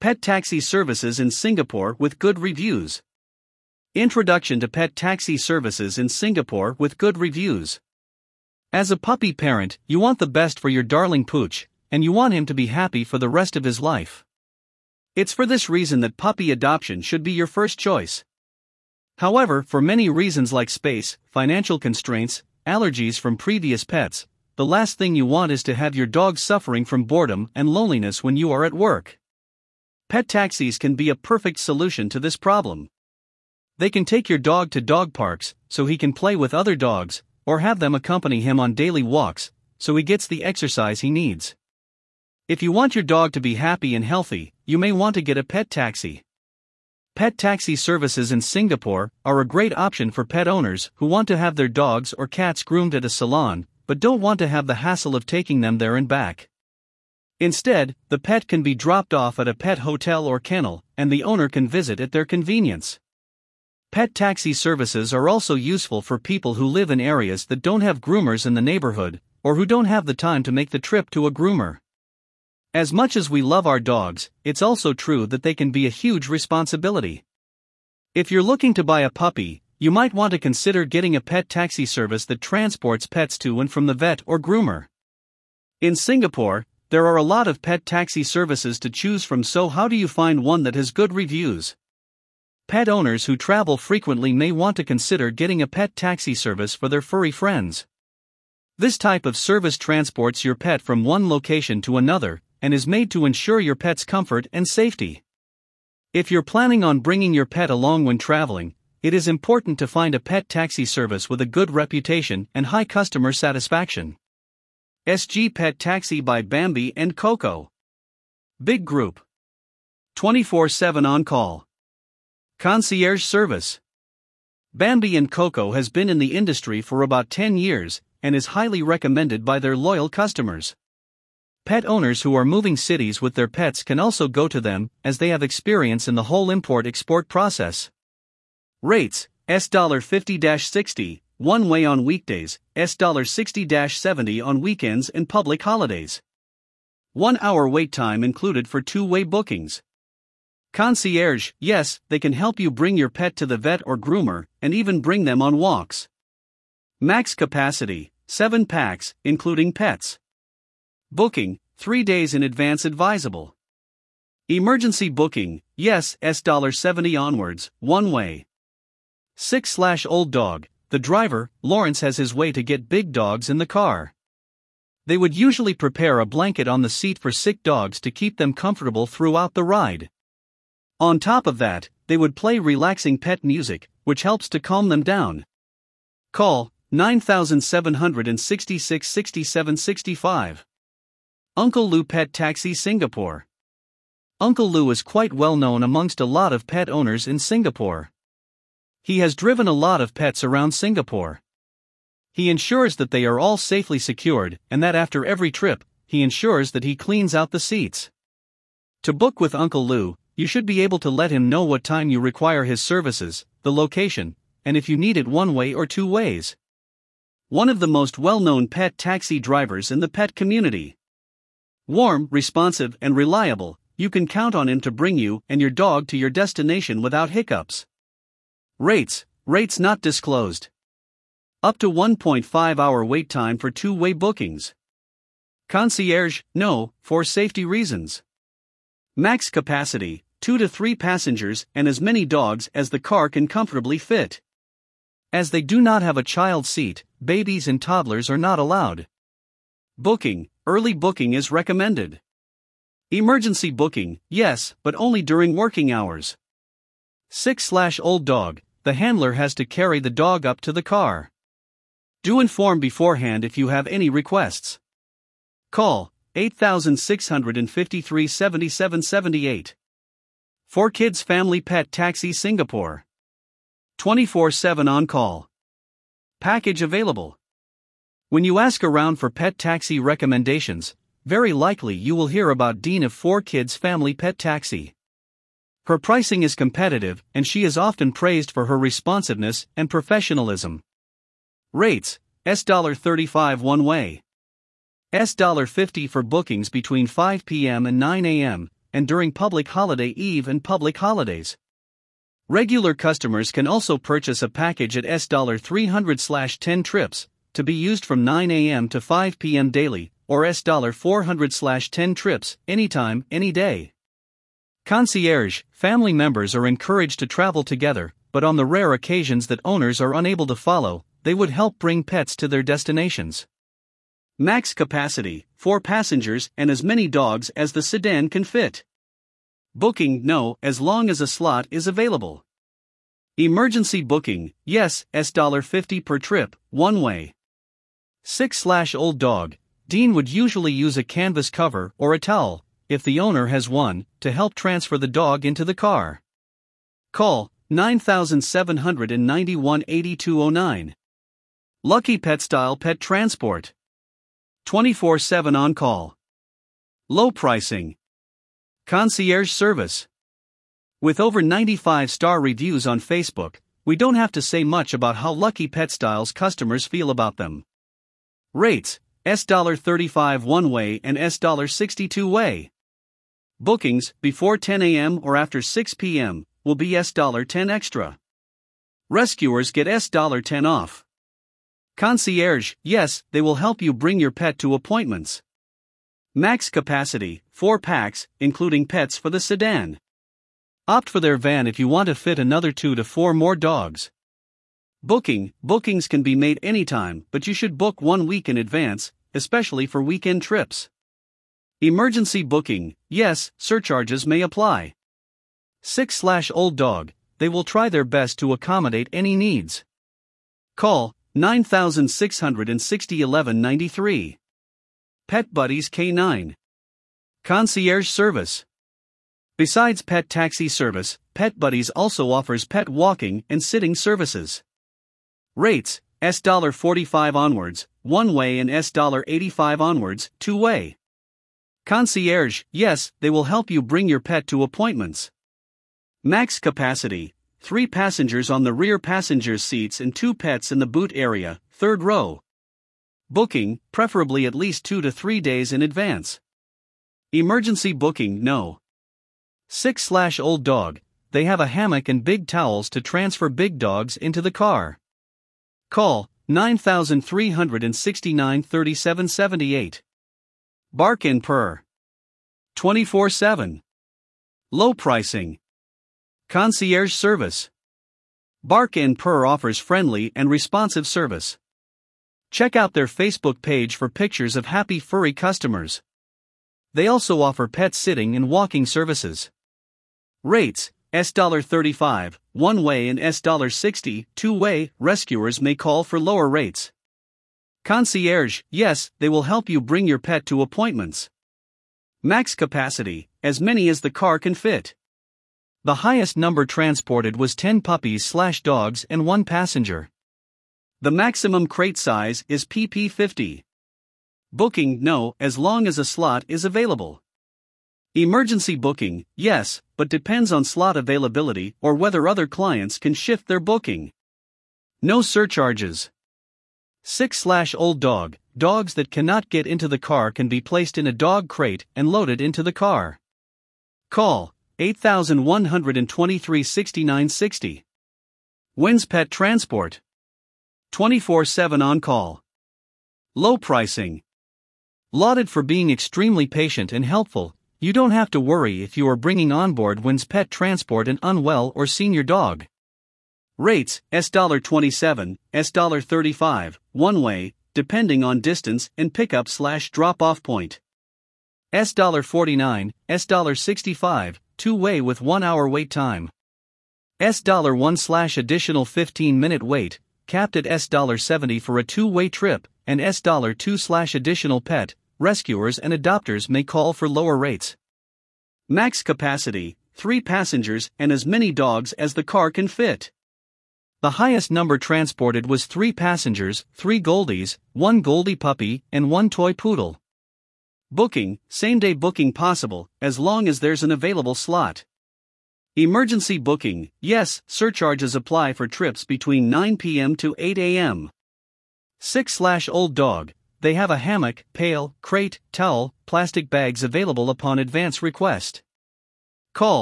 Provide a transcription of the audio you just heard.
Pet taxi services in Singapore with good reviews. Introduction to pet taxi services in Singapore with good reviews. As a puppy parent, you want the best for your darling pooch, and you want him to be happy for the rest of his life. It's for this reason that puppy adoption should be your first choice. However, for many reasons like space, financial constraints, allergies from previous pets, the last thing you want is to have your dog suffering from boredom and loneliness when you are at work. Pet taxis can be a perfect solution to this problem. They can take your dog to dog parks, so he can play with other dogs, or have them accompany him on daily walks, so he gets the exercise he needs. If you want your dog to be happy and healthy, you may want to get a pet taxi. Pet taxi services in Singapore are a great option for pet owners who want to have their dogs or cats groomed at a salon, but don't want to have the hassle of taking them there and back. Instead, the pet can be dropped off at a pet hotel or kennel, and the owner can visit at their convenience. Pet taxi services are also useful for people who live in areas that don't have groomers in the neighborhood, or who don't have the time to make the trip to a groomer. As much as we love our dogs, it's also true that they can be a huge responsibility. If you're looking to buy a puppy, you might want to consider getting a pet taxi service that transports pets to and from the vet or groomer. In Singapore, there are a lot of pet taxi services to choose from, so how do you find one that has good reviews? Pet owners who travel frequently may want to consider getting a pet taxi service for their furry friends. This type of service transports your pet from one location to another, and is made to ensure your pet's comfort and safety. If you're planning on bringing your pet along when traveling, it is important to find a pet taxi service with a good reputation and high customer satisfaction. SG Pet Taxi by Bambi and Coco. Big Group. 24/7 on call. Concierge service. Bambi and Coco has been in the industry for about 10 years, and is highly recommended by their loyal customers. Pet owners who are moving cities with their pets can also go to them, as they have experience in the whole import-export process. Rates: $50-60, one way on weekdays, $60-70 on weekends and public holidays. 1 hour wait time included for two-way bookings. Concierge: yes, they can help you bring your pet to the vet or groomer, and even bring them on walks. Max capacity: 7 packs, including pets. Booking: 3 days in advance advisable. Emergency booking: yes, $70 onwards, one way. 6/old dog: the driver, Lawrence, has his way to get big dogs in the car. They would usually prepare a blanket on the seat for sick dogs to keep them comfortable throughout the ride. On top of that, they would play relaxing pet music, which helps to calm them down. Call 9766 6765. Uncle Lou Pet Taxi Singapore. Uncle Lou is quite well known amongst a lot of pet owners in Singapore. He has driven a lot of pets around Singapore. He ensures that they are all safely secured, and that after every trip, he ensures that he cleans out the seats. To book with Uncle Lou, you should be able to let him know what time you require his services, the location, and if you need it one way or two ways. One of the most well-known pet taxi drivers in the pet community. Warm, responsive, and reliable, you can count on him to bring you and your dog to your destination without hiccups. Rates not disclosed. Up to 1.5 hour wait time for two-way bookings. Concierge: no, for safety reasons. Max capacity: 2 to 3 passengers and as many dogs as the car can comfortably fit. As they do not have a child seat, babies and toddlers are not allowed. Booking: early booking is recommended. Emergency booking: yes, but only during working hours. 6/old dog: the handler has to carry the dog up to the car. Do inform beforehand if you have any requests. Call 8653 7778. 4Kids Family Pet Taxi Singapore. 24/7 on call. Package available. When you ask around for pet taxi recommendations, very likely you will hear about Dean of 4Kids Family Pet Taxi. Her pricing is competitive, and she is often praised for her responsiveness and professionalism. Rates: $35 one way. $50 for bookings between 5 p.m. and 9 a.m., and during public holiday eve and public holidays. Regular customers can also purchase a package at $300/10 trips, to be used from 9 a.m. to 5 p.m. daily, or $400/10 trips, anytime, any day. Concierge, family members are encouraged to travel together, but on the rare occasions that owners are unable to follow, they would help bring pets to their destinations. Max capacity, 4 passengers and as many dogs as the sedan can fit. Booking, no, as long as a slot is available. Emergency booking, yes, $50 per trip, one way. 6/old dog, Dean would usually use a canvas cover or a towel, if the owner has one, to help transfer the dog into the car. Call 9791-8209. Lucky Pet Style Pet Transport. 24/7 on call. Low pricing. Concierge service. With over 95-star reviews on Facebook, we don't have to say much about how Lucky Pet Style's customers feel about them. Rates, $35 one-way and $62 way. Bookings, before 10 a.m. or after 6 p.m., will be $10 extra. Rescuers get $10 off. Concierge, yes, they will help you bring your pet to appointments. Max capacity, 4 packs, including pets for the sedan. Opt for their van if you want to fit another 2 to 4 more dogs. Bookings can be made anytime, but you should book 1 week in advance, especially for weekend trips. Emergency booking, yes, surcharges may apply. 6/old dog, they will try their best to accommodate any needs. Call 9660-1193. Pet Buddies K9. Concierge service. Besides pet taxi service, Pet Buddies also offers pet walking and sitting services. Rates, $45 onwards, one-way and $85 onwards, two-way. Concierge, yes, they will help you bring your pet to appointments. Max capacity, 3 passengers on the rear passenger seats and 2 pets in the boot area, 3rd row. Booking, preferably at least 2 to 3 days in advance. Emergency booking, no. 6/old dog, they have a hammock and big towels to transfer big dogs into the car. Call 9369-3778. Bark and Purr. 24/7. Low pricing. Concierge service. Bark and Purr offers friendly and responsive service. Check out their Facebook page for pictures of happy furry customers. They also offer pet sitting and walking services. Rates, $35, one-way and $60, two-way. Rescuers may call for lower rates. Concierge, yes, they will help you bring your pet to appointments. Max capacity, as many as the car can fit. The highest number transported was 10 puppies/dogs and 1 passenger. The maximum crate size is pp50. Booking, no, as long as a slot is available. Emergency booking, yes, but depends on slot availability or whether other clients can shift their booking. No surcharges. 6/old dog, dogs that cannot get into the car can be placed in a dog crate and loaded into the car. Call 8123-6960. Wins Pet Transport. 24/7 on call. Low pricing. Lauded for being extremely patient and helpful, you don't have to worry if you are bringing on board Wins Pet Transport an unwell or senior dog. Rates, $27, $35, one-way, depending on distance and pickup/drop-off point. $49, $65, two-way with 1-hour wait time. $1 additional 15-minute wait, capped at $70 for a two-way trip, and $2 additional pet. Rescuers and adopters may call for lower rates. Max capacity, 3 passengers and as many dogs as the car can fit. The highest number transported was 3 passengers, 3 Goldies, 1 Goldie puppy, and 1 toy poodle. Booking, same-day booking possible, as long as there's an available slot. Emergency booking, yes, surcharges apply for trips between 9 p.m. to 8 a.m. 6/old dog, they have a hammock, pail, crate, towel, plastic bags available upon advance request. Call